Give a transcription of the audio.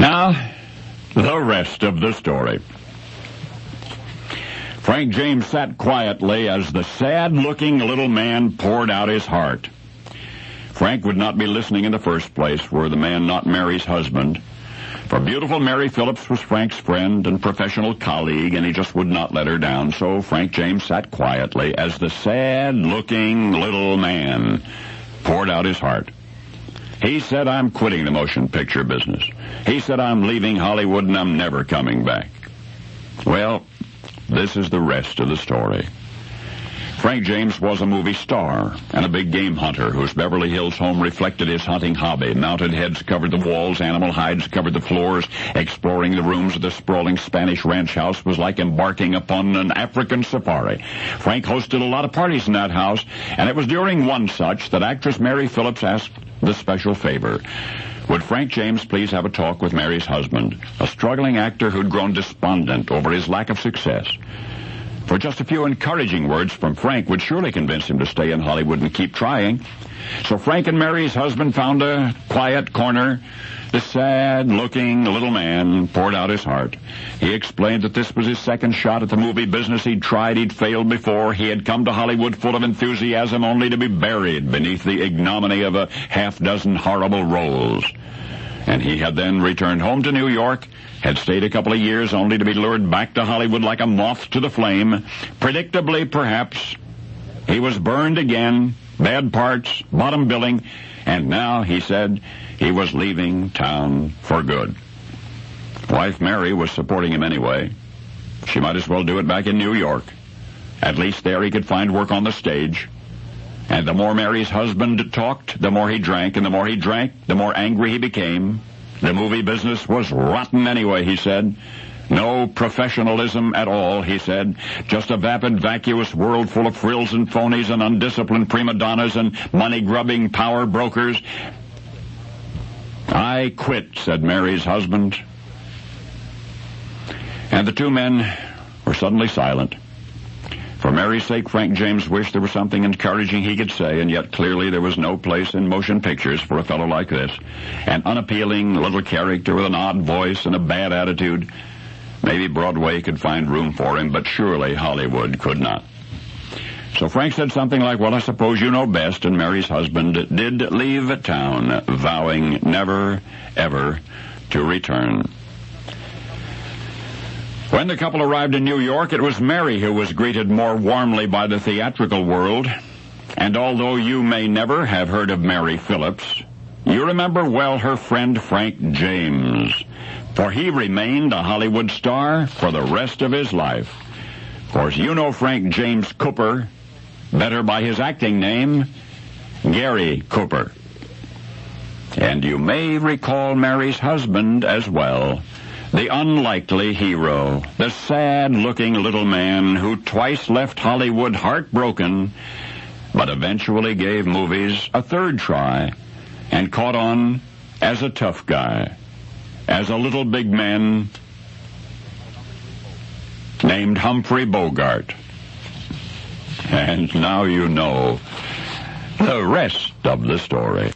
Now, the rest of the story. Frank James sat quietly as the sad-looking little man poured out his heart. Frank would not be listening in the first place were the man not Mary's husband. For beautiful Mary Phillips was Frank's friend and professional colleague, and he just would not let her down. So Frank James sat quietly as the sad-looking little man poured out his heart. He said, "I'm quitting the motion picture business." He said, "I'm leaving Hollywood and I'm never coming back." Well, this is the rest of the story. Frank James was a movie star and a big game hunter whose Beverly Hills home reflected his hunting hobby. Mounted heads covered the walls, animal hides covered the floors. Exploring the rooms of the sprawling Spanish ranch house was like embarking upon an African safari. Frank hosted a lot of parties in that house, and it was during one such that actress Mary Phillips asked the special favor. Would Frank James please have a talk with Mary's husband, a struggling actor who'd grown despondent over his lack of success? For just a few encouraging words from Frank would surely convince him to stay in Hollywood and keep trying. So Frank and Mary's husband found a quiet corner. The sad-looking little man poured out his heart. He explained that this was his second shot at the movie business. He'd tried, he'd failed before. He had come to Hollywood full of enthusiasm only to be buried beneath the ignominy of a half-dozen horrible roles. And he had then returned home to New York, had stayed a couple of years only to be lured back to Hollywood like a moth to the flame. Predictably, perhaps, he was burned again, bad parts, bottom billing, and now, he said, he was leaving town for good. Wife Mary was supporting him anyway. She might as well do it back in New York. At least there he could find work on the stage. And the more Mary's husband talked, the more he drank, and the more he drank, the more angry he became. The movie business was rotten anyway, he said. No professionalism at all, he said. Just a vapid, vacuous world full of frills and phonies and undisciplined prima donnas and money-grubbing power brokers. "I quit," said Mary's husband. And the two men were suddenly silent. For Mary's sake, Frank James wished there was something encouraging he could say, and yet clearly there was no place in motion pictures for a fellow like this. An unappealing little character with an odd voice and a bad attitude. Maybe Broadway could find room for him, but surely Hollywood could not. So Frank said something like, "Well, I suppose you know best," and Mary's husband did leave town, vowing never, ever to return. When the couple arrived in New York, it was Mary who was greeted more warmly by the theatrical world. And although you may never have heard of Mary Phillips, you remember well her friend Frank James, for he remained a Hollywood star for the rest of his life. Of course, you know Frank James Cooper better by his acting name, Gary Cooper. And you may recall Mary's husband as well. The unlikely hero, the sad-looking little man who twice left Hollywood heartbroken, but eventually gave movies a third try and caught on as a tough guy, as a little big man named Humphrey Bogart. And now you know the rest of the story.